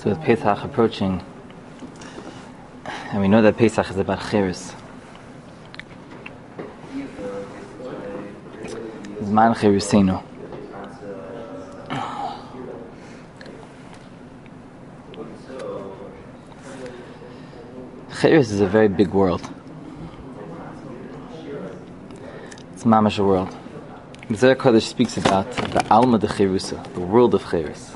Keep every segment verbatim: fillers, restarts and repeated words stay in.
So with Pesach approaching, and we know that Pesach is about Cheres. Zman Cheresenu. Cheres is a very big world. It's a mamash world. The Zohar Kodesh speaks about the Alma de Cherusa, the world of Cheres.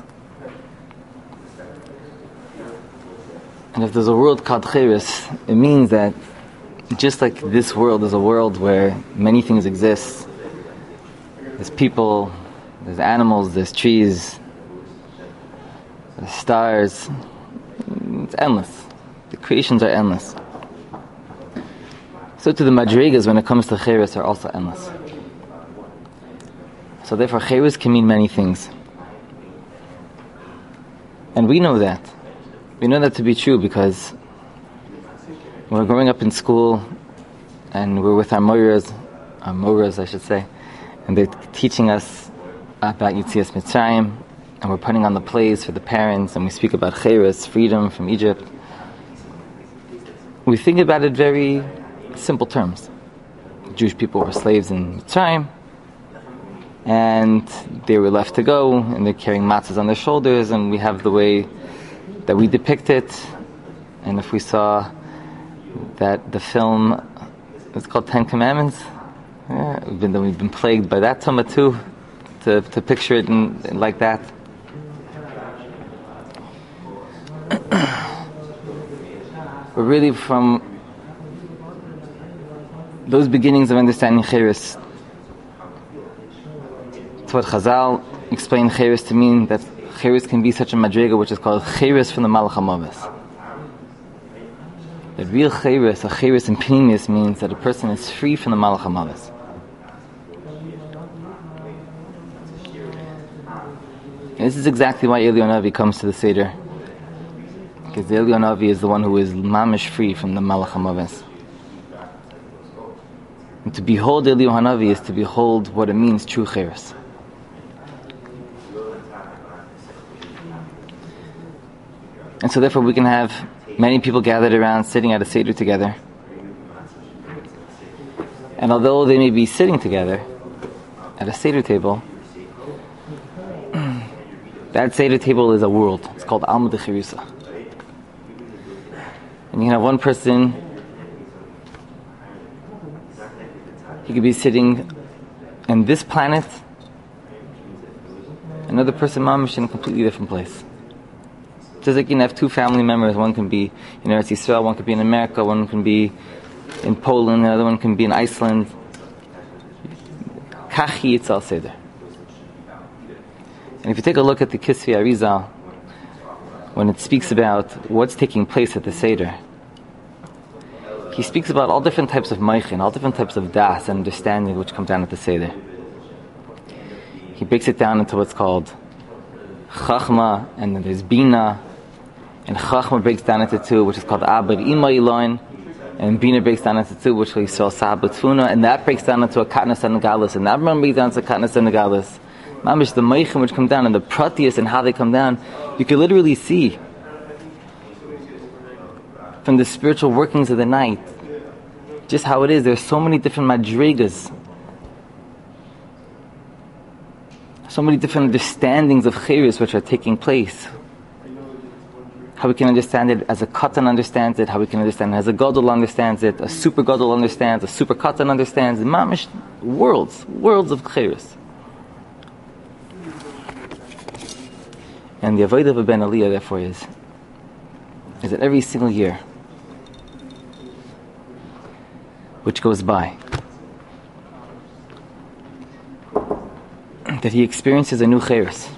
And if there's a world called Cheres, it means that just like this world is a world where many things exist, there's people, there's animals, there's trees, there's stars, it's endless. The creations are endless. So to the Madrigas, when it comes to Cheres, are also endless. So therefore, Cheres can mean many things. And we know that. We know that to be true because when we're growing up in school and we're with our moras, our moras I should say, and they're teaching us about Yetzias Mitzrayim, and we're putting on the plays for the parents, and we speak about Cheres, freedom from Egypt. We think about it very simple terms. Jewish people were slaves in Mitzrayim, and they were left to go, and they're carrying matzahs on their shoulders, and we have the way that we depict it. And if we saw that the film is called Ten Commandments, yeah, we've been we've been plagued by that tuma too, to to picture it in, in like that. But really, from those beginnings of understanding Cheres, it's what Chazal explained Cheres to mean, that Cheres can be such a madriga which is called Cheres from the Malach HaMavis. The real Cheres, a Cheres in Pneumius, means that a person is free from the Malach HaMavis. And this is exactly why Eliyahu Navi comes to the Seder. Because Eliyahu Navi is the one who is mamish free from the Malach HaMavis. And to behold Eliyahu Navi is to behold what it means, true Cheres. And so therefore we can have many people gathered around sitting at a Seder together. And although they may be sitting together at a Seder table, that Seder table is a world. It's called Alma de Cherusa. And you can have one person, he could be sitting in this planet, another person mamish in a completely different place. Just like you can have two family members, one can be in Eretz Yisrael, one could be in America, one can be in Poland, the other one can be in Iceland. Kachi Yitzal Seder. And if you take a look at the Kisvei Arizal, when it speaks about what's taking place at the Seder, he speaks about all different types of Meichin, all different types of das and understanding which come down at the Seder. He breaks it down into what's called Chachma, and then there's Bina, and Chachma breaks down into two, which is called Abba Ima Iloin, and Bina breaks down into two, which we saw Sabat Tfuna, and that breaks down into a Katnas and Nagalis, and that breaks down to Katnas and Nagalis. Mamish, the Meichin which come down, and the Pratius and how they come down, you can literally see from the spiritual workings of the night just how it is. There's so many different madrigas, so many different understandings of Cheres which are taking place. How we can understand it as a Katan understands it, how we can understand it as a Gadol understands it, a super Gadol understands, a super Katan understands, mamish, worlds, worlds of Cheres. And the avodah of a Ben Aliyah, therefore, is, is that every single year which goes by, that he experiences a new Cheres.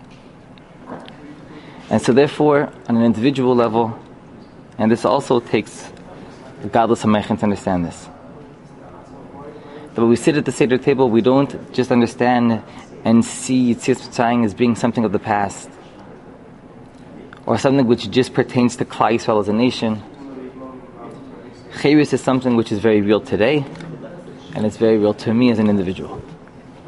And so therefore, on an individual level, and this also takes the godless HaMeichin to understand this, that when we sit at the Seder table, we don't just understand and see Yetzias Mitzrayim as being something of the past, or something which just pertains to Klal Yisrael as a nation. Cheres is something which is very real today, and it's very real to me as an individual.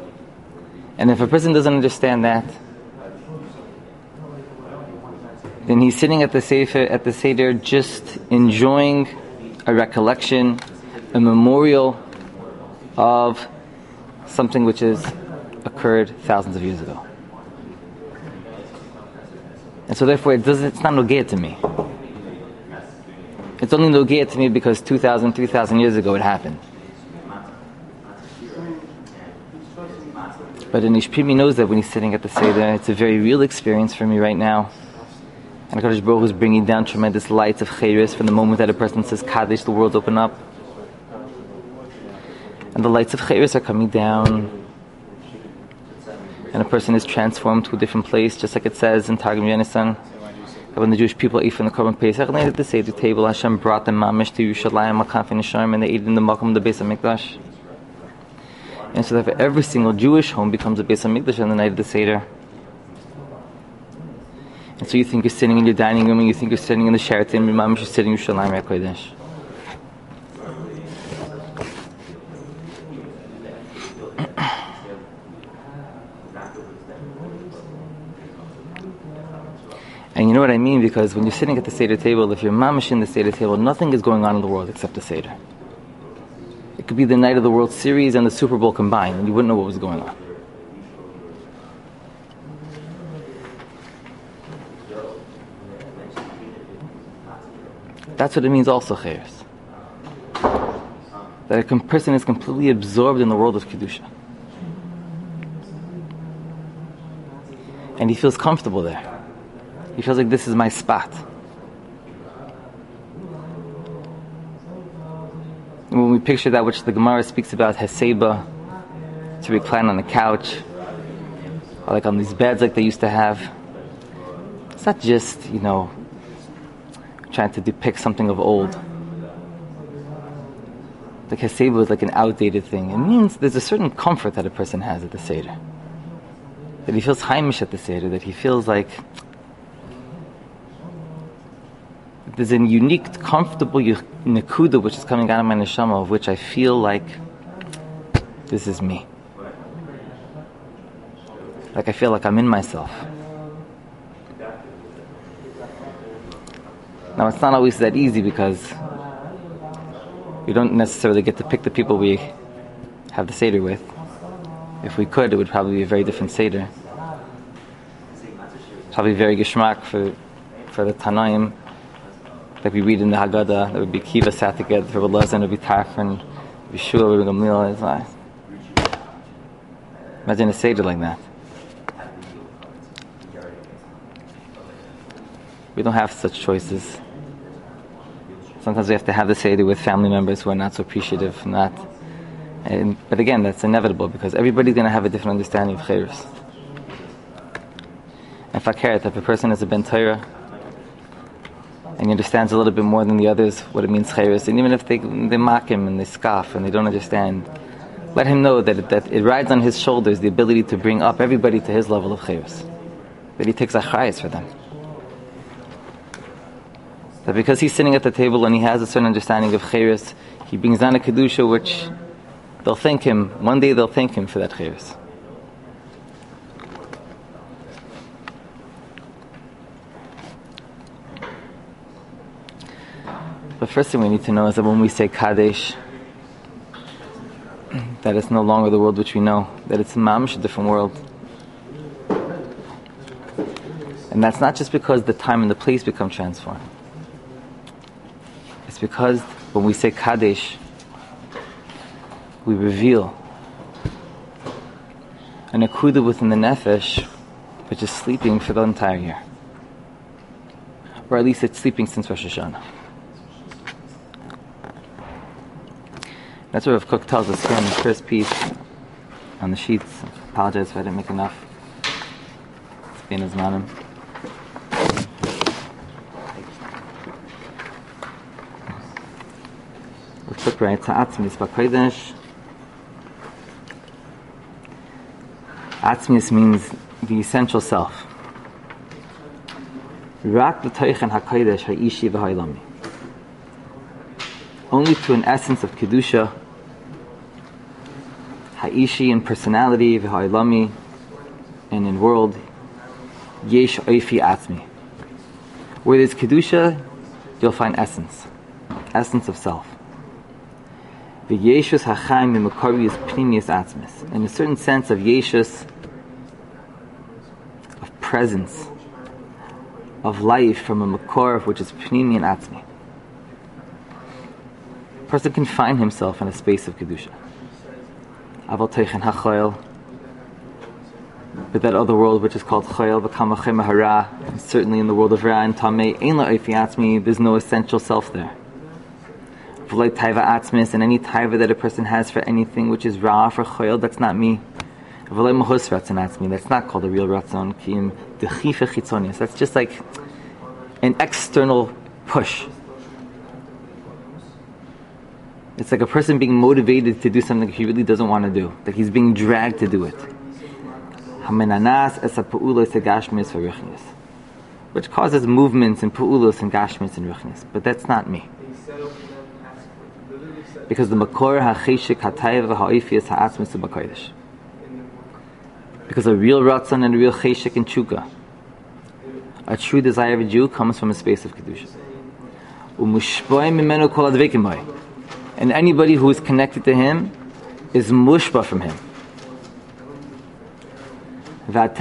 And if a person doesn't understand that, then he's sitting at the Sefer, at the Seder, just enjoying a recollection, a memorial of something which has occurred thousands of years ago. And so therefore it doesn't, it's not nogea to me. It's only nogea to me because two thousand, three thousand years ago it happened. But an Ishpimi knows that when he's sitting at the Seder, it's a very real experience for me right now. And HaKadosh Baruch Hu is bringing down tremendous lights of Chayris from the moment that a person says Kaddish, the world open up. And the lights of Chayris are coming down. And a person is transformed to a different place, just like it says in Targum Yonasan. When the Jewish people ate from the Korban Pesach, and they at the Seder table, Hashem brought them mamish to Yerushalayim, Makaf and Yisharim, and they ate in the Makom, the Beis HaMikdash. And so that every single Jewish home becomes a Beis HaMikdash on the night of the Seder. And so you think you're sitting in your dining room, and you think you're sitting in the Sheraton, and mamish, you're sitting in Yerushalayim HaKodesh. And you know what I mean? Because when you're sitting at the Seder table, if you're mamish in the Seder table, nothing is going on in the world except the Seder. It could be the night of the World Series and the Super Bowl combined, and you wouldn't know what was going on. That's what it means also, Chayris. That a person is completely absorbed in the world of Kedusha. And he feels comfortable there. He feels like this is my spot. And when we picture that which the Gemara speaks about, Heseba, to recline on a couch, or like on these beds like they used to have, it's not just, you know, trying to depict something of old. Like Heseba is like an outdated thing. It means there's a certain comfort that a person has at the Seder. That he feels heimish at the Seder, that he feels like there's a unique, comfortable nekuda which is coming out of my neshama, of which I feel like this is me. Like I feel like I'm in myself. Now it's not always that easy because we don't necessarily get to pick the people we have the Seder with. If we could, it would probably be a very different Seder. Probably very geschmack for for the Tanaim. Like we read in the Haggadah, that would be Kiva sat together for Belazar, and it would be Tarfon, Yeshua, Rabbi Gamliel. It's nice. Imagine a Seder like that. We don't have such choices. Sometimes we have to have the Seder with family members who are not so appreciative, not. And, but again, that's inevitable because everybody's going to have a different understanding of Chayros. And Fakeret, if a person is a Ben Torah, and he understands a little bit more than the others what it means Chayros, and even if they they mock him and they scoff and they don't understand, let him know that it, that it rides on his shoulders the ability to bring up everybody to his level of Chayros. That he takes achrayus for them. That because he's sitting at the table and he has a certain understanding of Chayros, he brings down a Kedusha which they'll thank him, one day they'll thank him for that Chayros. The first thing we need to know is that when we say Kadesh, that it's no longer the world which we know, that it's mamish, a different world. And that's not just because the time and the place become transformed. It's because when we say Kadesh, we reveal an akuda within the nefesh which is sleeping for the entire year. Or at least it's sleeping since Rosh Hashanah. That's what Rav Kook tells us here in the first piece on the sheets. I apologize if I didn't make enough. It's been his manim. Rav Kook writes, Ha'atzmis b'kodesh. Atzmis means the essential self. Rak l'toichen ha'kodesh ha'ishi v'ha'ilami. Only to an essence of Kedusha, Ha'ishi in personality, V'ha'ilami, and in world, Yesh Oifi Atzmi. Where there's Kedusha, you'll find essence. Essence of self. The Yeshus HaChaim Mimukari is Pnimius Atzmis. In a certain sense of Yeshus, of presence, of life from a Makor, which is Pnimi and Atzmi. A person can find himself in a space of Kedusha. Aval Teichen HaChoyel. But that other world which is called Chayil, V'kamachem Hara, certainly in the world of Ra and Tameh, Ein La'ofi Atzmi, there's no essential self there. V'loi Taiva Atzmis, and any Taiva that a person has for anything which is Ra, for Chayil, that's not me. V'loi Mahus Ratzon Atzmi, that's not called a real Ratzon, Ki'im Dechife Chitzonius, that's just like an external push. It's like a person being motivated to do something he really doesn't want to do, like he's being dragged to do it. Which causes movements and pu'ulos and gashmis and ruchnis. But that's not me. Because the makor ha'cheshik ha'tayv ha'oifias ha'atzmis b'kodesh. Because a real ratzon and a real cheshik and chuka, a true desire of a Jew, comes from a space of kedusha. And anybody who is connected to him is mushba from him. Because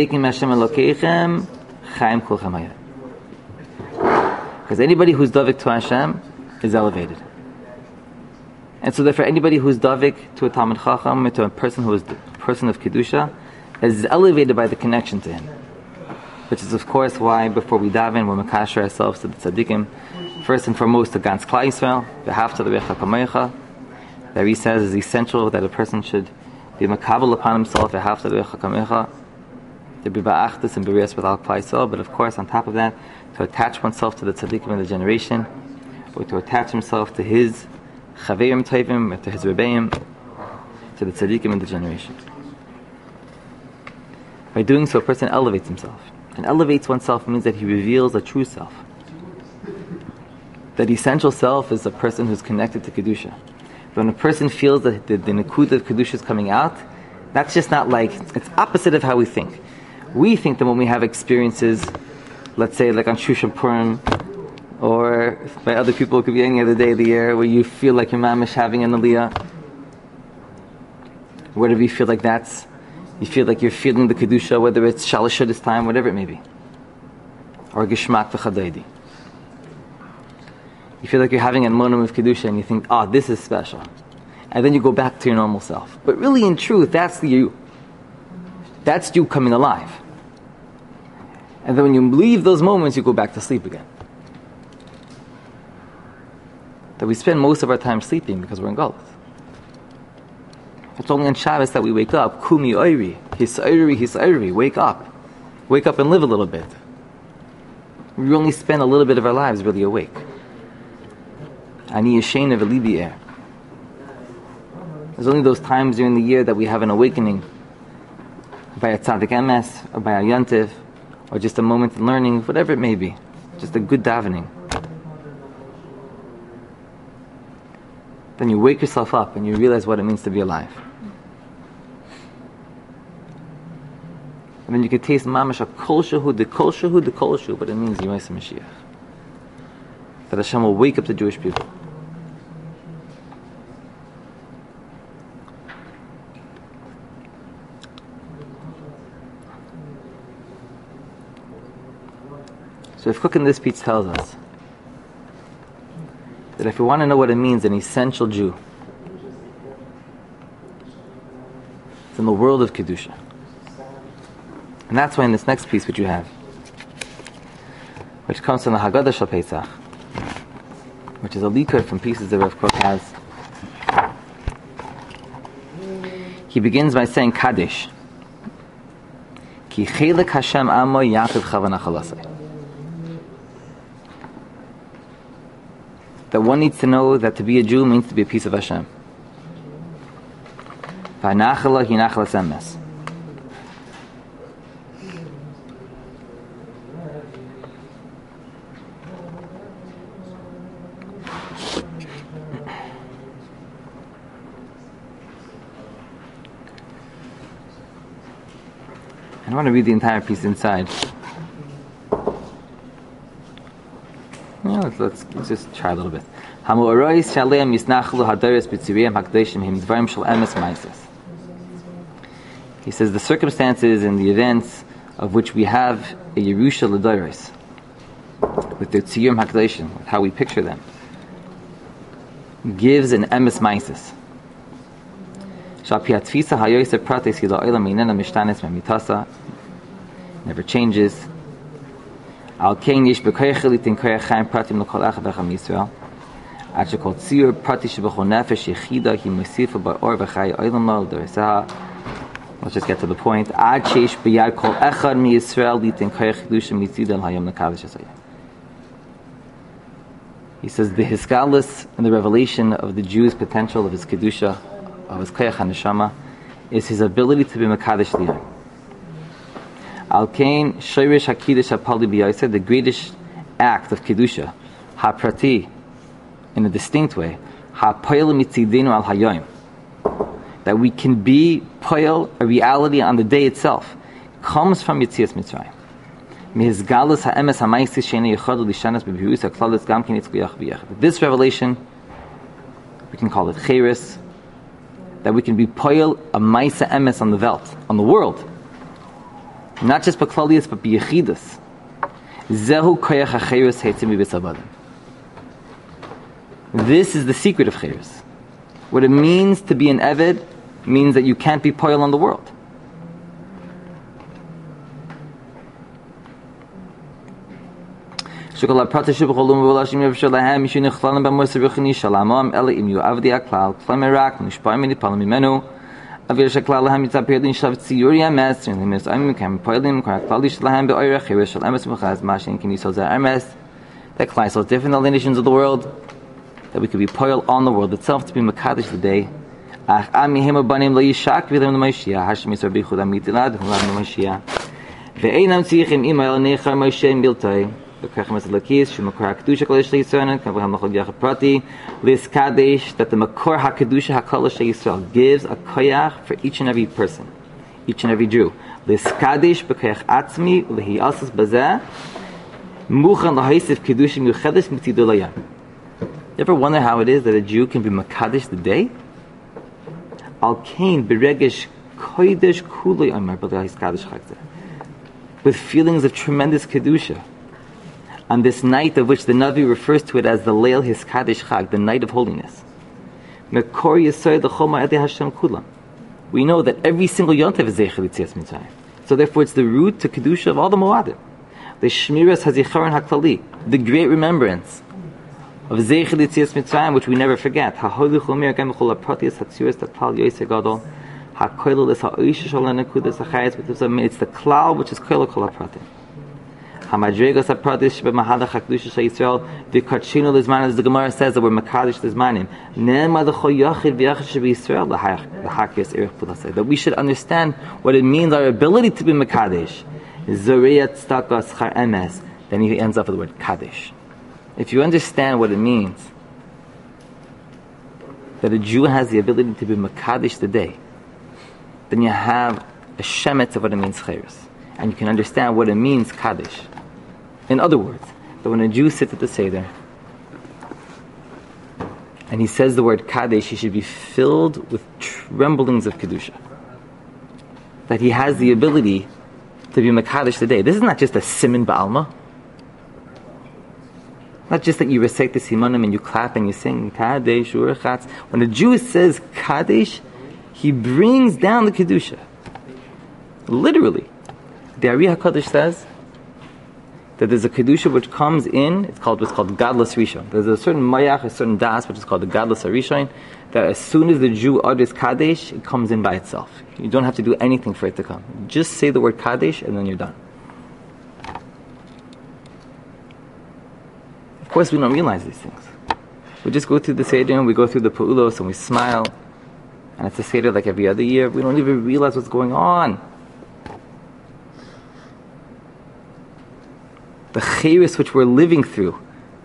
anybody who's davik to Hashem is elevated. And so therefore anybody who's davik to a Talmid Chacham, to a person who is the person of Kedusha, is elevated by the connection to him. Which is of course why before we daven, we're makasher ourselves to the tzaddikim. First and foremost, the Gans Klal Yisrael, behalf to the Recha Kamecha, that he says is essential that a person should be makabel upon himself, behalf to the Recha Kamecha, to be ba'achdus and b'rias with al Klal Yisrael, but of course on top of that, to attach oneself to the tzaddikim in the generation, or to attach himself to his chaverim tovim, or to his rebbeim, to the tzaddikim in the generation. By doing so, a person elevates himself. And elevates oneself means that he reveals a true self. That essential self is a person who's connected to Kedusha. When a person feels that the, the Nakuda of Kedusha is coming out, that's just not like, it's opposite of how we think. We think that when we have experiences, let's say like on Shushan Purim, or by other people, it could be any other day of the year, where you feel like your mamish having an aliyah, whatever you feel like that's, you feel like you're feeling the Kedusha, whether it's Shalosh Shudas time, whatever it may be. Or Gishmak V'Chadaydi. You feel like you're having a moment of Kedusha and you think, oh, this is special. And then you go back to your normal self. But really, in truth, that's the you. That's you coming alive. And then when you leave those moments, you go back to sleep again. That we spend most of our time sleeping because we're in Galut. It's only on Shabbos that we wake up. Kumi oiri, hisairi, hisairi. Wake up. Wake up and live a little bit. We only spend a little bit of our lives really awake. Ani yashen v'libi er. There's only those times during the year that we have an awakening by a tzaddik emes, or by a yantiv, or just a moment in learning, whatever it may be. Just a good davening. Then you wake yourself up and you realize what it means to be alive. And then you can taste mamash a kol shehu, the kol shehu, the kol shehu, but it means Yemais Mashiach. That Hashem will wake up the Jewish people. So if Cook in this speech tells us that if we want to know what it means, an essential Jew, it's in the world of Kedusha. And that's why in this next piece which you have, which comes from the Haggadah Shal Pesach, which is a likud from pieces that Rav Kook has, he begins by saying Kaddish. Ki chelik Hashem amo yativ chavana chalasai. That one needs to know that to be a Jew means to be a piece of Hashem. V'anachala hi nachalas emes. I want to read the entire piece inside. Yeah, let's, let's, let's just try a little bit. Hamu'arois shaleim yisnachlu hadaris b'tziriyim hakdeshim him dvarim shel emes ma'asos. He says the circumstances and the events of which we have a Yerusha l'dairos, with their tziyum hakdeshim, with how we picture them, gives an emes ma'asos. Never changes. Al kein yesh b'koyach litin koyach chaim pratim l'kol echad v'echad Yisrael. Ad shekol tziyur prati shebechol nefesh yechida hi mosifa ba'or v'chay oilam lo l'doresaha. Let's just get to the point. Ad sheish b'yad kol echad mi Yisrael litin koyach chidusha mitzidel hayom l'kadosh hasayim. He says the hiskalus and the revelation of the Jew's potential of his kedusha, of his koyach haneshama, is his ability to be mekadosh liyam. Al kain shirish hakidush hapali b'yoseh, the greatest act of kedusha, haprati, in a distinct way, hapoyel mitzidenu al hayom, that we can be poyel, a reality on the day itself, comes from Yetzias Mitzrayim. This revelation, we can call it Cheres, that we can be poil a Maisa Emes on the Welt, on the world. Not just Baklalius, but B'Yechidus. Zehu Koyach HaCheres Heitzim B'Bisabadim. This is the secret of Cheres. What it means to be an Eved means that you can't be poil on the world. This revelation of that Klai is different than the nations of the world, that we could be poil on the world itself, to be Makadosh the day. That the Makor HaKedusha HaKolosh Yisrael gives a koyach for each and every person, each and every Jew. Liskadesh b'koyach atzmi u'lehiyasas bazeh muchan l'haisif kedushim yuchedes mitzidu layam. You ever wonder how it is that a Jew can be Makadosh the day? Al kain b'regesh kodesh kulei amar b'leis kadosh chagzeh, with feelings of tremendous kedusha. On this night of which the Navi refers to it as the Leil Hiskadesh Chag, the night of holiness. Mekor Yesod L'chol Ma'adei Hashem Kulam. We know that every single Yontev is Zeicher L'Tzias Mitzrayim. So therefore it's the root to Kedusha of all the Moadim. The Shmiras HaZicharon HaKlali, the great remembrance of Zeicher L'Tzias Mitzrayim, which we never forget. HaHoly Chomir Gam B'chol HaPratius HaTziras T'Klal Yosei Gadol HaKoilel Es HaOisha Shol HaNekudas HaChayes. It's the Klal which is Koilel Kol HaPratim. Hamadregas HaPradish b'Mahalach HaKedusha Yisrael v'Karchinu Lizman, as the Gemara says that we're Makadosh Lizmanim. Ne'ema l'chol yachid v'yachid sheb'Yisrael l'hakis erich pulasei. That we should understand what it means, our ability to be Makadosh. Zoreyat tzedakah schar emes. Then he ends up with the word Kadosh. If you understand what it means, that a Jew has the ability to be Makadosh today, then you have a shemetz of what it means Cheres, and you can understand what it means Kadosh. In other words, that when a Jew sits at the Seder and he says the word Kadesh, he should be filled with tremblings of Kedusha. That he has the ability to be Mekadosh today. This is not just a Siman Ba'alma. Not just that you recite the Simanim and you clap and you sing Kadesh Urachatz. When a Jew says Kadesh, he brings down the Kedusha. Literally. The Ari HaKadosh says that there's a Kedusha which comes in, it's called what's called Gadlus Rishon. There's a certain Mayach, a certain Das, which is called the Gadlus Rishon, that as soon as the Jew utters Kadesh, it comes in by itself. You don't have to do anything for it to come. Just say the word Kadesh and then you're done. Of course, we don't realize these things. We just go through the Seder and we go through the Pa'ulos and we smile, and it's a Seder like every other year. We don't even realize what's going on. The Cheres which we're living through.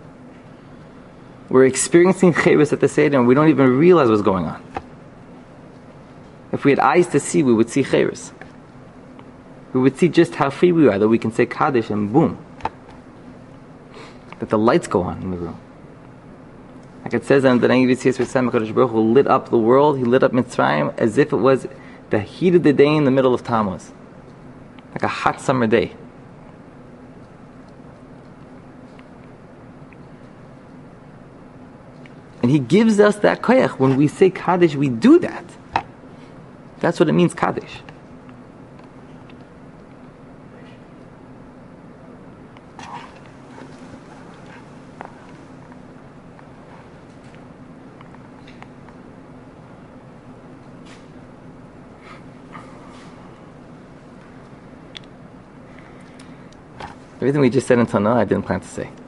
We're experiencing Cheres at the Seder and we don't even realize what's going on. If we had eyes to see, we would see Cheres. We would see just how free we are, that we can say Kaddish and boom. that the lights go on in the room. Like it says in the Na'im Yitzhak Yitzhak HaKadosh Baruch Hu lit up the world, he lit up Mitzrayim as if it was the heat of the day in the middle of Tammuz. Like a hot summer day. And he gives us that koyach. When we say Kaddish, we do that. That's what it means, Kaddish. Everything we just said until now, I didn't plan to say.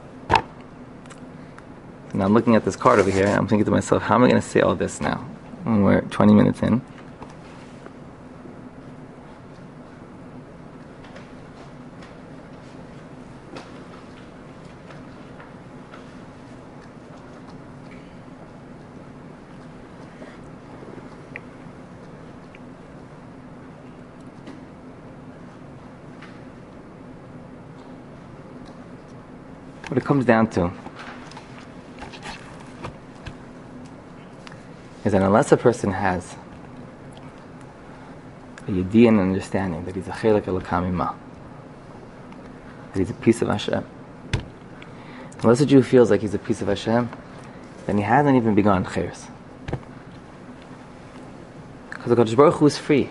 Now I'm looking at this card over here, and I'm thinking to myself, how am I going to say all this now? When we're twenty minutes in. What it comes down to is that unless a person has a yediyah and understanding that he's a chelek elokam ima, that he's a piece of Hashem, unless a Jew feels like he's a piece of Hashem, then he hasn't even begun chayros. Because the Kadosh Baruch Hu is free.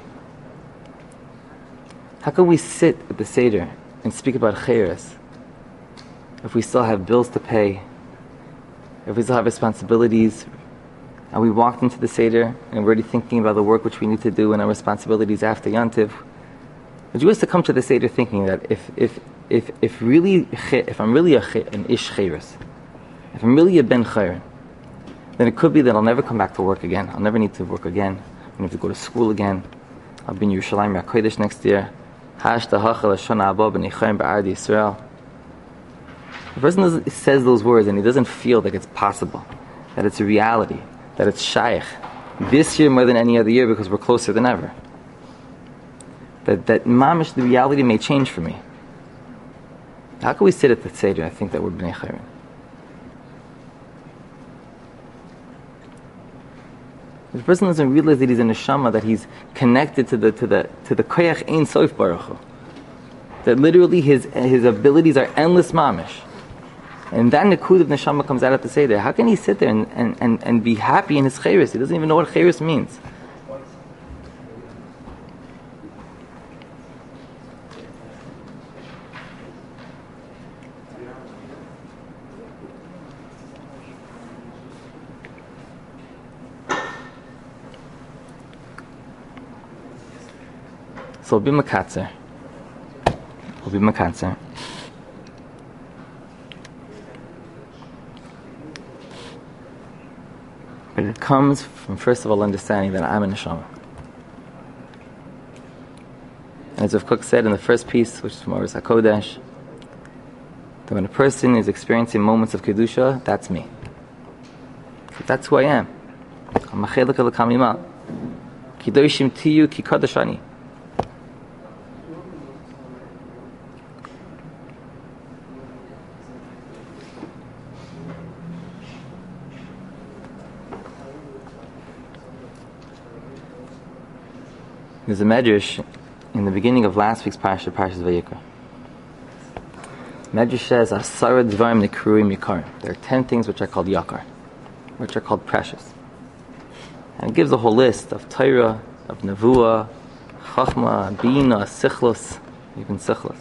How can we sit at the Seder and speak about chayros if we still have bills to pay, if we still have responsibilities, and we walked into the Seder and we're already thinking about the work which we need to do and our responsibilities after Yantiv? The Jew has to come to the Seder thinking that if if if if really if I'm really a, an ish chayros, if I'm really a ben chayron, then it could be that I'll never come back to work again. I'll never need to work again. I need to go to school again. I'll be in Yerushalayim HaKodesh next year. Hash tahachal hashana haba b'neichayim b'ardi Yisrael. The person says those words and he doesn't feel like it's possible, that it's a reality, that it's shaykh, this year more than any other year because we're closer than ever. That that mamish, the reality may change for me. How can we sit at the Seder and think that we're b'nei chayrin? The person doesn't realize that he's a neshama, that he's connected to the to the to the koyach ein sof baruch hu. That literally his his abilities are endless mamish. And that Nakud of Neshama comes out at the Seder. How can he sit there and, and, and, and be happy in his chayris? He doesn't even know what chayris means. So we'll be makatzer. We'll be makatzer. But it comes from, first of all, understanding that I'm a neshama. And as Rav Kook said in the first piece, which is from Oros HaKodesh, that when a person is experiencing moments of Kedusha, that's me. That's who I am. I'm a chelek elokam ima. Kidoshim tiyu ki kadosh ani. There's a medrash in the beginning of last week's parasha, Parashas Vayikra. Medrash says, "Asara dvarim nekruim yikar." There are ten things which are called yakar, which are called precious, and it gives a whole list of Torah, of Nevuah, Chachma, Bina, Sichlos, even Sichlos.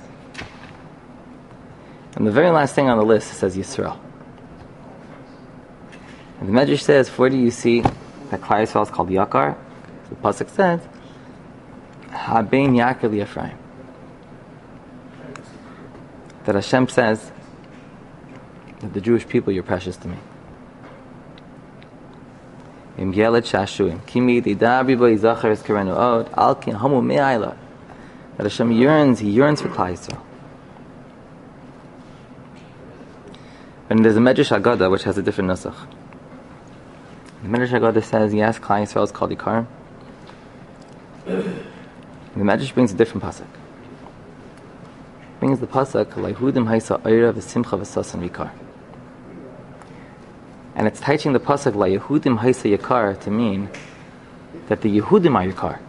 And the very last thing on the list says Yisrael. And the Medrash says, where do you see that Klal Yisrael is called yakar? The pasuk says, Habein Yaakov Ephraim. That Hashem says that the Jewish people, you're precious to me. Im Gelet Shashuim Kimi Didabi Bo Yizachar Es Kerenu Od Alkin Hamu Me'ayla. That Hashem yearns, He yearns for Klal Yisrael. And there's a Medrash Haggadah which has a different nusach. The Medrash Haggadah says, yes, Klal Yisrael is called Yikar. The Medrash brings a different pasuk. Brings the pasuk Leihudim Haisa Eira V'Simcha V'Sasan Vikar. And it's teaching the pasuk La Yehudim Haisa Yakar to mean that the Yehudim are Yakar.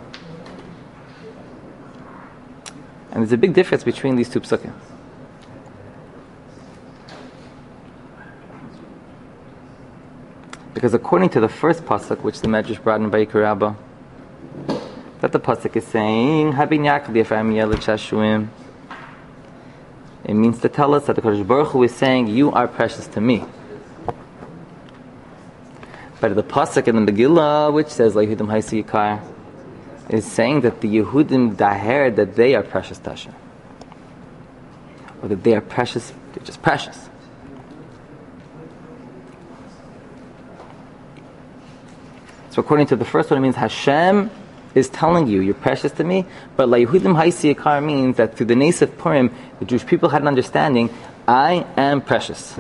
And there's a big difference between these two psukim. Because according to the first pasuk, which the Medrash brought in Vayikra Rabbah, that the pasuk is saying, Habin Yaakov Yefram Yelech Shashuim. It means to tell us that the Kadosh Baruch Hu is saying, you are precious to me. But the pasuk in the Megillah, which says La Yehudim Haisa Yikar, is saying that the Yehudim daher, that they are precious to Hashem, or that they are precious, they're just precious. So according to the first one, it means Hashem is telling you, you're precious to me. But La Yehudim Haisa Yikar means that through the Nes of Purim, the Jewish people had an understanding, I am precious.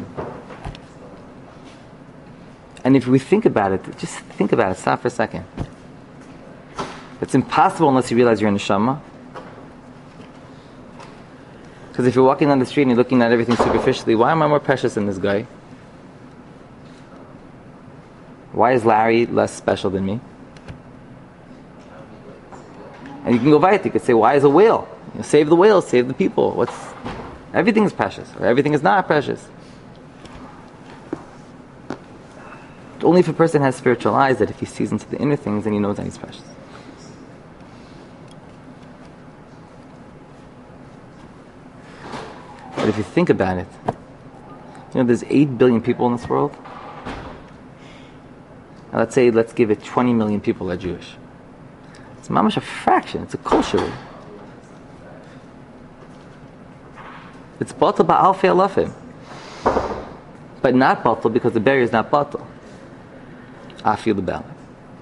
And if we think about it, just think about it, stop for a second. It's impossible unless you realize you're in neshama. Because if you're walking down the street and you're looking at everything superficially, why am I more precious than this guy? Why is Larry less special than me? And you can go by it. You could say, why is a whale? You know, save the whales, save the people. What's everything is precious, or everything is not precious. Only if a person has spiritual eyes, that if he sees into the inner things, then he knows that he's precious. But if you think about it, you know, there's eight billion people in this world. Now let's say, let's give it twenty million people are Jewish. It's mamash a fraction. It's a kosher. It's batal ba'alfei alafim. But not batal because the barrier is not batal. I feel the balance.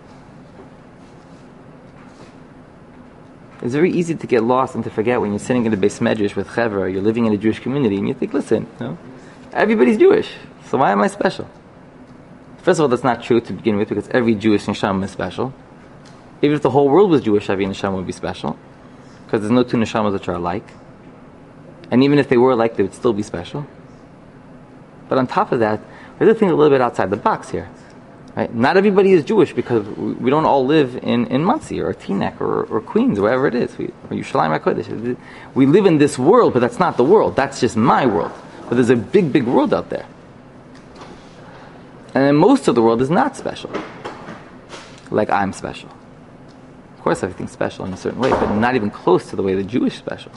It's very easy to get lost and to forget when you're sitting in a Beis Medrash with Chevra, or you're living in a Jewish community, and you think, listen, you know, everybody's Jewish, so why am I special? First of all, that's not true to begin with, because every Jewish neshama is special. Even if the whole world was Jewish, every neshama would be special, because there's no two neshamas which are alike. And even if they were alike, they would still be special. But on top of that, we have to think a little bit outside the box here. Right? Not everybody is Jewish because we don't all live in, in Monsey or Teaneck or, or Queens, wherever it is. We, or Yerushalayim HaKodesh. We live in this world, but that's not the world. That's just my world. But there's a big, big world out there. And then most of the world is not special. Like I'm special. Of course everything's special in a certain way, but not even close to the way the Jewish is special.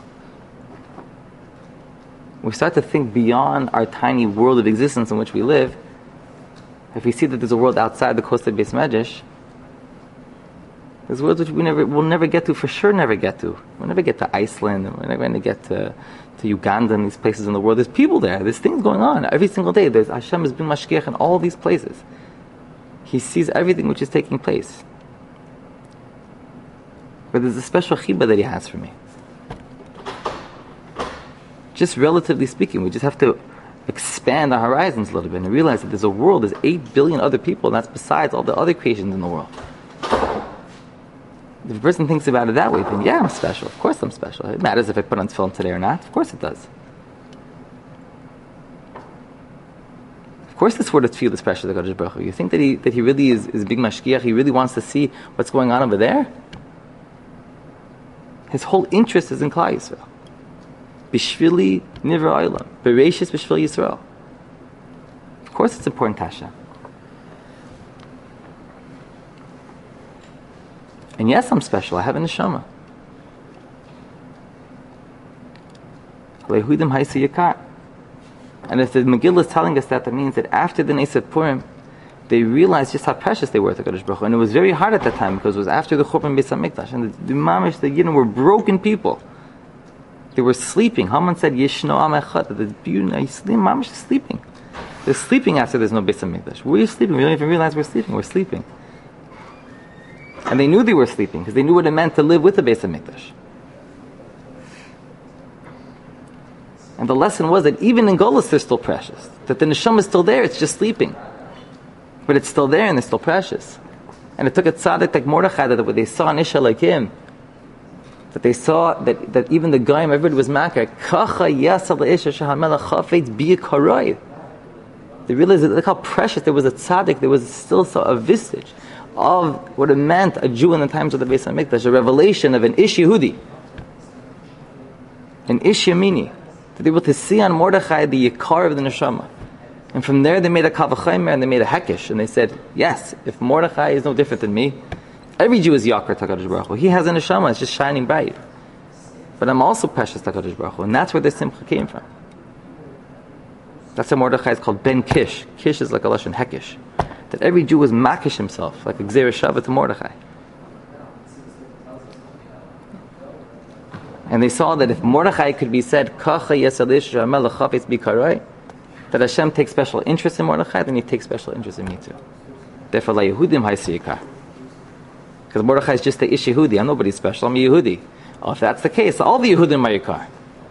We start to think beyond our tiny world of existence in which we live. If we see that there's a world outside the coast of Beis Medrash, there's worlds which we never, we'll never get to, for sure never get to. We'll never get to Iceland, and we're never going to get to, to Uganda and these places in the world. There's people there, there's things going on every single day. There's Hashem has been mashgiach in all these places. He sees everything which is taking place. But there's a special chibah that he has for me. Just relatively speaking, we just have to expand our horizons a little bit and realize that there's a world, there's eight billion other people, and that's besides all the other creations in the world. If a person thinks about it that way, then yeah, I'm special. Of course I'm special. It matters if I put on film today or not. Of course it does. Of course this word of tefillah is precious to Kadosh Baruch Hu. You think that he that he really is, is big mashgiach, he really wants to see what's going on over there? His whole interest is in Klal Yisrael. Bishvili nivra olam. Bereishis bishvil Yisrael. Of course it's important to Hashem. And yes, I'm special. I have a neshama. Lehudim haisa yakar. And if the Megillah is telling us that, that means that after the Nes of Purim, they realized just how precious they were to Kadosh Baruch Hu. And it was very hard at that time because it was after the Churban Beis HaMikdash. And the, the Mamish, the Yidden were broken people. They were sleeping. Haman said, Yeshno am echad. The Mamish is sleeping. They're sleeping after there's no Beis HaMikdash. We're sleeping. We don't even realize we're sleeping. We're sleeping. And they knew they were sleeping because they knew what it meant to live with the Beis HaMikdash. And the lesson was that even in Golus they're still precious. That the Neshama is still there, it's just sleeping. But it's still there and it's still precious. And it took a tzaddik like Mordechai that when they saw an Isha like him, that they saw that, that even the Goyim, everybody was makar, Kacha yasal isha shahamelach chafetz biyakaroi. They realized that, look how precious there was a tzaddik, there was still so a vestige of what it meant a Jew in the times of the Beis HaMikdash, a revelation of an Ish Yehudi, an Ish Yamini, to be able to see on Mordechai the Yikar of the Neshama. And from there they made a Kavachimer and they made a Hekesh, and they said, yes, if Mordechai is no different than me, every Jew is Yakar to HaKadosh Baruch Hu. He has a Neshama, it's just shining bright. But I'm also precious to HaKadosh Baruch Hu, and that's where the Simcha came from. That's why Mordechai is called Ben Kish. Kish is like a Lashon Hekesh. That every Jew was makish himself, like a Gzera Shavah to Mordechai. And they saw that if Mordechai could be said, Kacha Yesalish Melech Chafetz Bikaroi, that Hashem takes special interest in Mordechai, then He takes special interest in me too. Therefore, La Yehudim Haisi Yikar. Because Mordechai is just a Ish Yehudi. I'm nobody special, I'm a Yehudi. Oh, if that's the case, all the Yehudim are Yikar.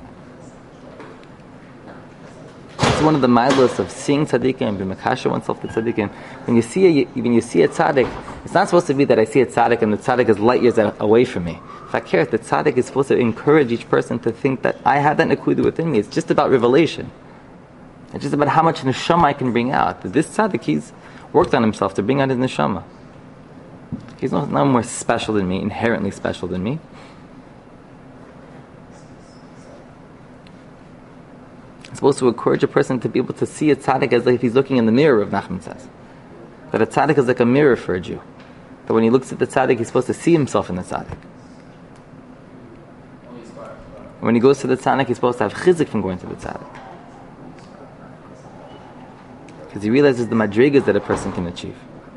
It's one of the milos of seeing tzaddikim and being makasher oneself to tzaddikim. When you see a when you see a tzaddik, it's not supposed to be that I see a tzaddik and the tzaddik is light years away from me. If I care, the tzaddik is supposed to encourage each person to think that I have that nekuda within me. It's just about revelation. It's just about how much neshama I can bring out. That this tzaddik, he's worked on himself to bring out his neshama. He's not, not more special than me, inherently special than me. It's supposed to encourage a person to be able to see a tzaddik as if he's looking in the mirror, of Nachman says. That a tzaddik is like a mirror for a Jew. That when he looks at the tzaddik, he's supposed to see himself in the tzaddik. When he goes to the tzaddik, he's supposed to have chizik from going to the tzaddik. Because he realizes the madrigas that a person can achieve.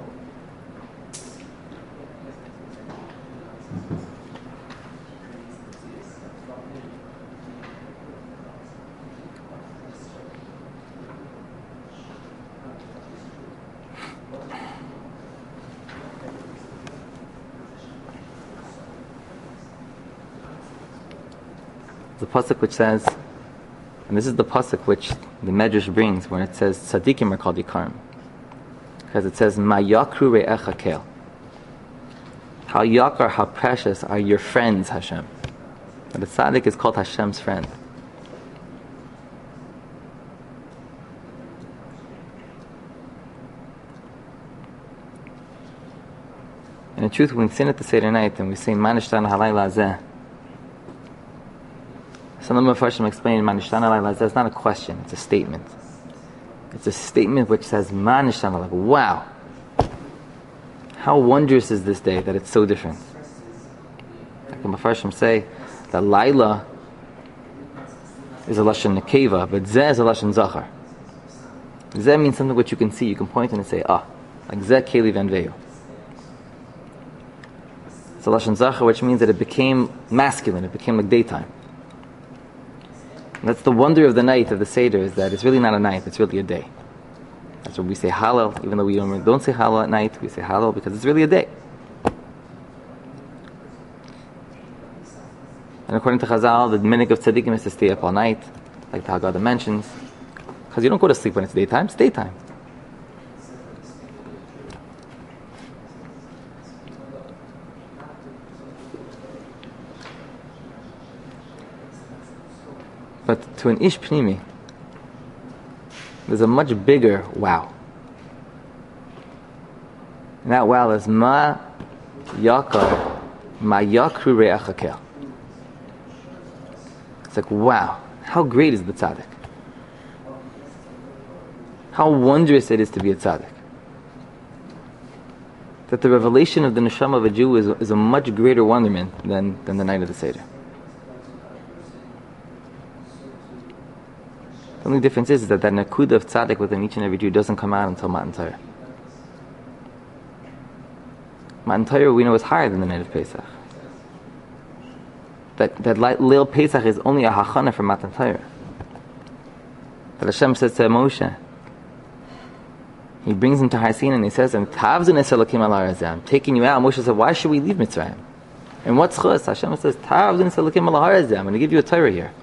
The pasuk which says, and this is the pasuk which the Medrash brings when it says tzaddikim are called yikarim, because it says ma yakru re'echa kel. How yakar, how precious are your friends, Hashem. And the tzaddik is called Hashem's friend. And in truth, when we sit at the Seder night and we say manishtan halayla zeh, some of the Mepharshim explain manishtan halayla zeh, it's not a question, it's a statement. It's a statement which says manishtan halayla, wow, how wondrous is this day that it's so different. Like the Mepharshim say that Laila is a lashon nekeva, but zeh is a lashon zachar. Zeh means something which you can see, you can point and say, ah, like zeh keli venveyu. It's a lashon zachar, which means that it became masculine, it became like daytime. And that's the wonder of the night of the Seder, is that it's really not a night, it's really a day. That's why we say Hallel, even though we don't, don't say Hallel at night, we say Hallel because it's really a day. And according to Chazal, the minhag of tzaddikim is to stay up all night, like the Haggadah mentions, because you don't go to sleep when it's daytime, it's daytime. But to an ish pnimi, there's a much bigger wow. And that wow is ma yakar, ma yakru re'echa kel. It's like, wow, how great is the tzaddik? How wondrous it is to be a tzaddik. That the revelation of the neshama of a Jew is, is a much greater wonderment than, than the night of the Seder. The only difference is, is that that nakuda of tzaddik within each and every Jew doesn't come out until Matan Torah. Matan Torah we know is higher than the night of Pesach. That that Leil Pesach is only a hachana for Matan Torah. That Hashem says to Moshe, He brings him to Har Sinai and He says, "I'm taking you out." Moshe said, "Why should we leave Mitzrayim?" And what's chus? Hashem says, "I'm going to give you a Torah here."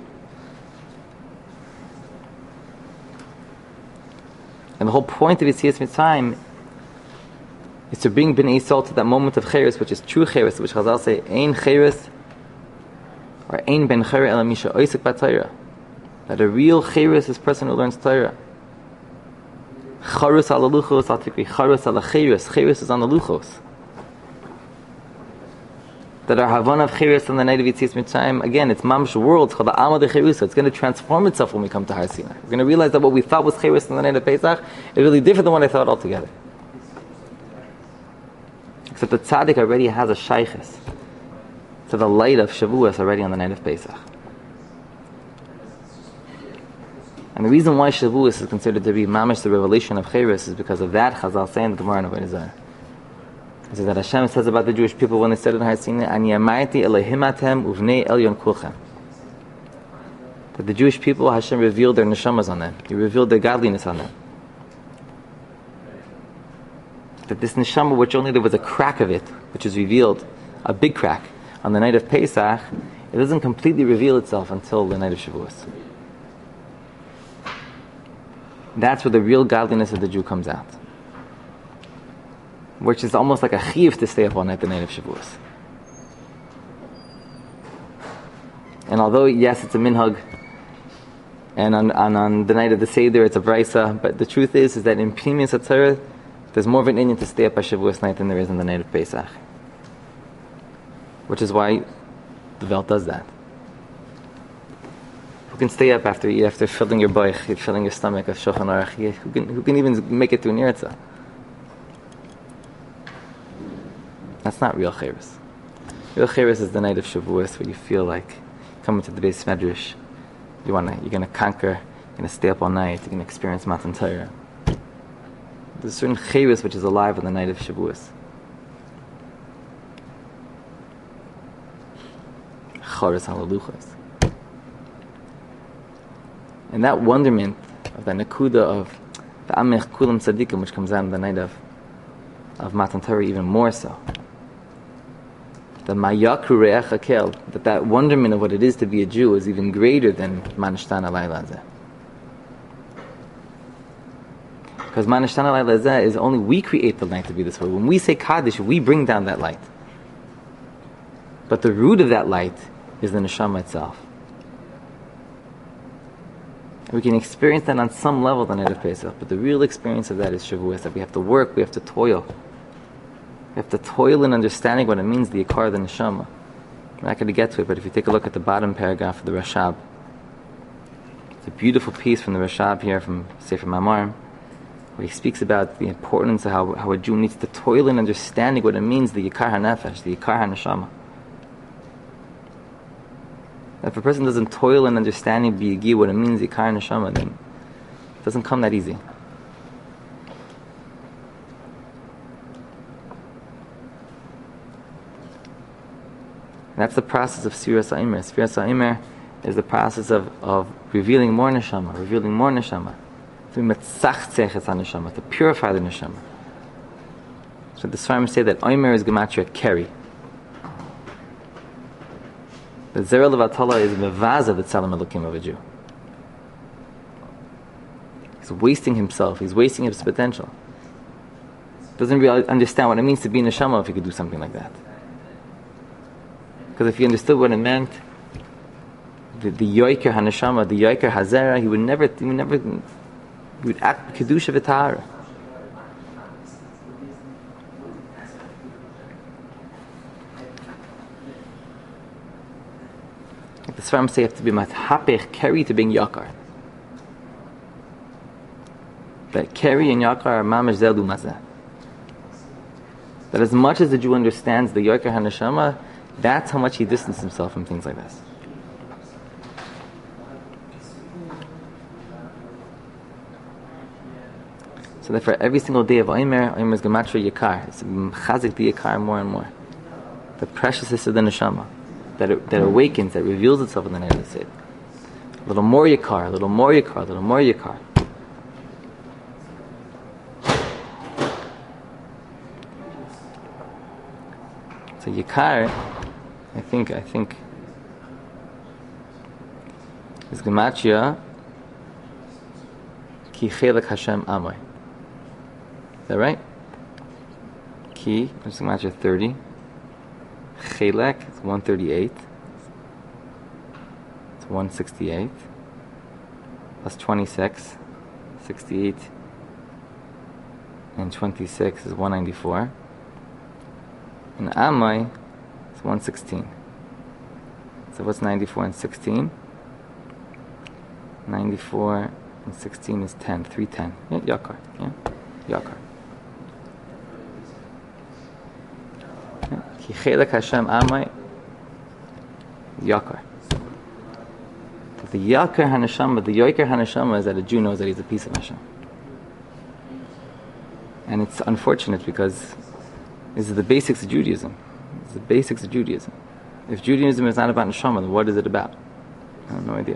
And the whole point of Yetzias Mitzrayim is to bring Bnei Yisrael to that moment of Cheres, which is true Cheres, which Chazal say, Ein Cheres, or Ein Ben Cher Ela Misha Oisek B'Torah. That a real Cheres is a person who learns Torah. Charus ala luchos, I'll take charus ala cheirus. Cheirus is on the luchos. That our Havana of cheirus on the night of Yetzias Mitzrayim, again, it's mamsh world. It's called the Amad Cherusa. It's going to transform itself when we come to Har Sinai. We're going to realize that what we thought was cheirus on the night of Pesach is really different than what I thought altogether. Except the tzaddik already has a shaykhis to the light of Shavuos already on the night of Pesach. And the reason why Shavuos is considered to be mamish the revelation of cheirus is because of that Chazal saying the Gemara in Avodah Zarah. It says that Hashem says about the Jewish people when they said in Har Sinai, Ani amayti Elohimatem uvnei elyon kulchem. That the Jewish people, Hashem revealed their neshamas on them. He revealed their godliness on them. That this neshama, which only there was a crack of it, which is revealed, a big crack, on the night of Pesach, it doesn't completely reveal itself until the night of Shavuos. That's where the real godliness of the Jew comes out. Which is almost like a chiyuv to stay up all night the night of Shavuos. And although, yes, it's a minhag, and on, on, on the night of the Seder it's a brisa, but the truth is, is that in Pnimius HaTorah, there's more of an inyan to stay up by Shavuos night than there is on the night of Pesach. Which is why the Welt does that. Who can stay up after after filling your boich, filling your stomach of Shulchan Aruch? Who can, who can even make it to an Nirtzah? That's not real cheirus. Real cheirus is the night of Shavuos where you feel like coming to the Beis Medrash. You wanna, you're going to conquer, you're going to stay up all night, you're going to experience Matan Torah. There's a certain cheirus which is alive on the night of Shavuos. Charas halaluchas. And that wonderment of the nakuda of the Amech Kulam Tzadikim, which comes out on the night of of Matan Torah even more so. The Mayakru Re'ech Hakel, that that wonderment of what it is to be a Jew is even greater than Manishtan Alayla Zeh. Because Manishtan Alayla Zeh is only we create the light to be this way. When we say Kaddish, we bring down that light. But the root of that light is the neshama itself. And we can experience that on some level the night of Pesach, but the real experience of that is Shavuos, that we have to work, we have to toil. We have to toil in understanding what it means, the Ikar of the Neshama. I'm not going to get to it, but if you take a look at the bottom paragraph of the Rashab, it's a beautiful piece from the Rashab here from Sefer Mamar, where he speaks about the importance of how, how a Jew needs to toil in understanding what it means, the Ikar HaNefesh, the Ikar HaNeshama. If a person doesn't toil in understanding b'yigi, what it means, the Ikar HaNeshama, then it doesn't come that easy. And that's the process of Sfiras HaImer. Sfiras HaImer is the process of, of revealing more neshama, revealing more neshama, to metzachtzech neshama, to purify the neshama. So the Sfarim say that Omer is gematria keri. The Zera Levatala is mevaza the tzalam elokim of a Jew. He's wasting himself. He's wasting his potential. Doesn't really understand what it means to be neshama if he could do something like that. Because if he understood what it meant, the, the yoiker haneshama, the yoiker hazera, he would never, he would never, he would act kedusha v'tahara. Like the Sfarim say, you have to be mathapech, keri to being yakar. That keri and yakar are mamash zelu mazeh. That as much as the Jew understands the yoiker haneshama, that's how much he distanced himself from things like this. So that for every single day of Omer, Omer is Gematria Yakar. It's Chazik the Yakar more and more. The preciousness of the Neshama that it, that awakens, that reveals itself in the night of the Seder. A little more Yakar, a little more Yakar, a little more Yakar. So Yakar, I think, I think, is Gematria Ki Chelek Hashem Amoy. Is that right? Ki, which is Gematria thirty. Chelek is one thirty-eight. It's one sixty-eight. Plus twenty-six. sixty-eight. and twenty-six is one ninety-four. And Amai is one sixteen. So what's ninety-four and sixteen? ninety-four and sixteen is ten, three ten. Yeah, Yakar. Yeah, Yakar. Ki chelek Hashem Amai Yakar. The Yakar HaNeshama, the Yoker HaNeshama is that a Jew knows that he's a piece of Hashem. And it's unfortunate because this is the basics of Judaism. It's the basics of Judaism. If Judaism is not about Neshama, then what is it about? I have no idea.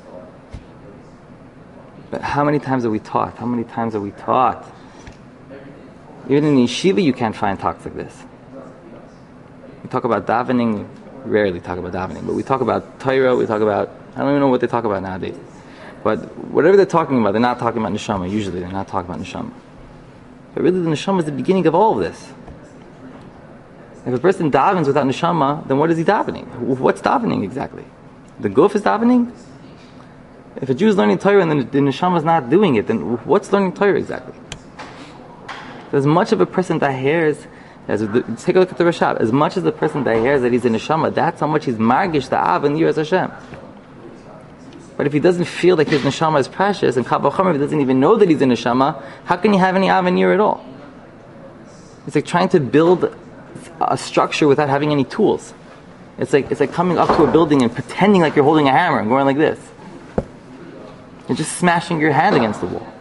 But how many times are we taught? How many times are we taught? Even in yeshiva you can't find talks like this. We talk about davening, rarely talk about davening, but we talk about Torah, we talk about, I don't even know what they talk about nowadays. But whatever they're talking about, they're not talking about Neshama. Usually they're not talking about Neshama. But really the Neshama is the beginning of all of this. If a person davens without Neshama, then what is he davening? What's davening exactly? The guf is davening? If a Jew is learning Torah and the, the Neshama is not doing it, then what's learning Torah exactly? So as much of a person that hears, as the, take a look at the Rashab, as much as the person that hears that he's a Neshama, that's how much he's margish the Av and Yiras Hashem. But if he doesn't feel like his neshama is precious, and Kal V'chomer, if he doesn't even know that he's a neshama, how can you have any avenir at all? It's like trying to build a structure without having any tools. It's like it's like coming up to a building and pretending like you're holding a hammer and going like this. You're just smashing your hand against the wall.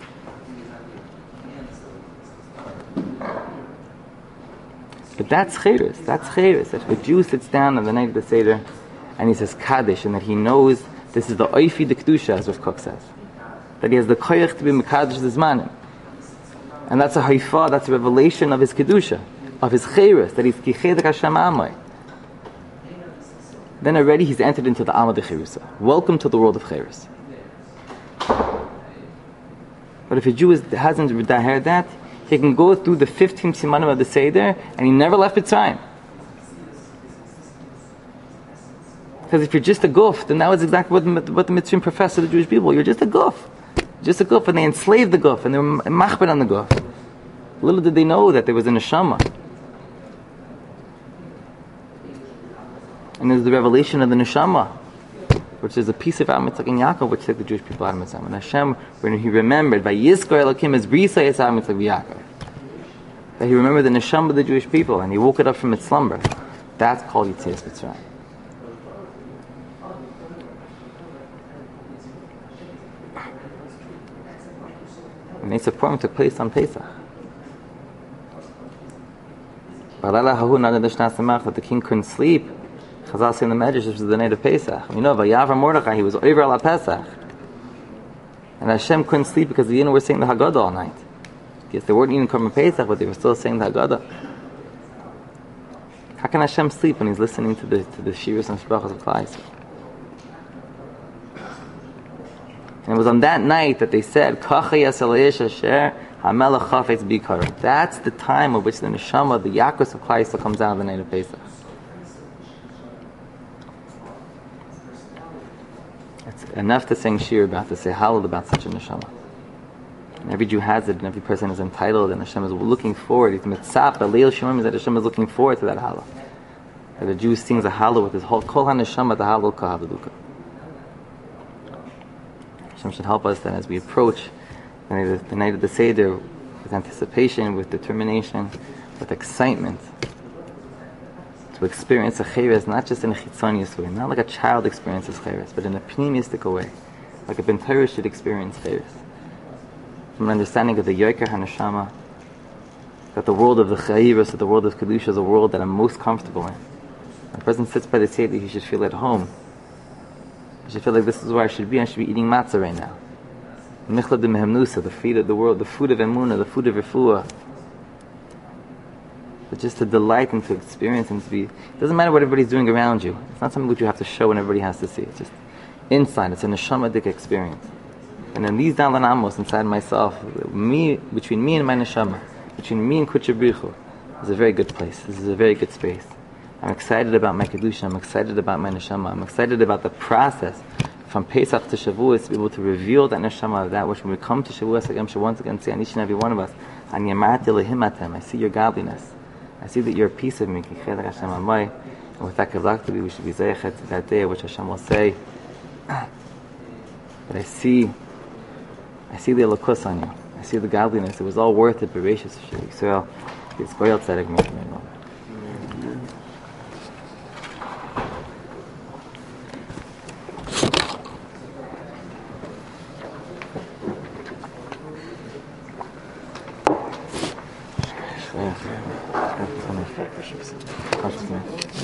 But that's chayris. That's chayris. If a Jew sits down on the night of the Seder and he says Kaddish, and that he knows this is the oifi de kedusha, as Rav Kook says, that he has the koyach to be mekadosh zmanim, and that's a haifa, that's a revelation of his kedusha, of his chayris, that he's kichedek Hashem amai. Then already he's entered into the Amad Cherusa. Welcome to the world of chayris. But if a Jew is, hasn't heard that, he can go through the fifteen simanim of the Seder, and he never left Mitzrayim. Because if you're just a guf, then that was exactly what the, what the Mitzrayim professed to the Jewish people. You're just a guf. Just a guf, and they enslaved the guf, and they were machbet on the guf. Little did they know that there was a neshama. And there's the revelation of the neshama, which is a piece of Am Yitzchak and Yaakov, which took the Jewish people out of Mitzrayim. And Hashem, when he remembered, by Yizkor Elokim as Brisa Yisam Yitzchak v'Yaakov, that he remembered the neshama of the Jewish people, and he woke it up from its slumber. That's called Yitzias Mitzrayim. And Eitz Purim took place on Pesach. That the king couldn't sleep. Chazal say in the Medrash, this was the night of Pesach. You know, Vayavar Mordechai, he was over al Pesach. And Hashem couldn't sleep because the Yidden were saying the Haggadah all night. Yes, they weren't eating Korban Pesach, but they were still saying the Haggadah. How can Hashem sleep when he's listening to the to the Shiras and Shbrachos of Klal Yisrael? And it was on that night that they said, That's the time of which the neshama, the Yaakos of Klal Yisrael, comes out on the night of Pesach. It's enough to sing shir about, to say hallel about such a neshama. And every Jew has it, and every person is entitled, and Hashem is looking forward. It's mitzap, the leil shemim is that Hashem is looking forward to that hallel. That the Jew sings a hallel with his whole kol ha-neshama, the hallel kahaveduka. Hashem should help us that as we approach the night, of, the night of the Seder with anticipation, with determination, with excitement, to experience a chayres not just in a chitzonius way, not like a child experiences chayres, but in a pneumistic way, like a Ben Torah should experience chayres. From an understanding of the Yoker HaNeshama, that the world of the chayres, that the world of kedusha is a world that I'm most comfortable in. When a person sits by the Seder, he should feel at home. I should feel like this is where I should be. I should be eating matzah right now. Michlad de mehemnusa, the feed of the world, the food of emunah, the food of refuah. But just to delight and to experience and to be. It doesn't matter what everybody's doing around you. It's not something which you have to show and everybody has to see. It's just inside. It's a neshama-dik experience. And in these dalan amos inside myself, me, between me and my neshama, between me and Kutcher Brichu, is a very good place. This is a very good space. I'm excited about my kedusha. I'm excited about my neshama. I'm excited about the process from Pesach to Shavuos to be able to reveal that neshama of that which when we come to Shavuos again, should once again see on each and every one of us Ani amarti lehimatem. I see your godliness. I see that you're a piece of me. And with that kavlakti, we should be zeichet to that day, which Hashem will say, "But I see, I see the elokus on you. I see the godliness. It was all worth it." Bereshis Yisrael. It's goyal tzedek mikra. Consciousness.